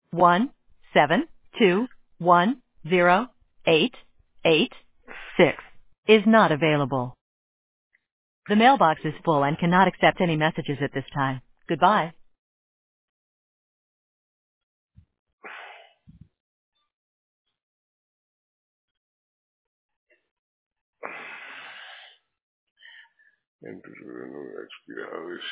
172108886 is not available. The mailbox is full and cannot accept any messages at this time. Goodbye. Entre no expirados.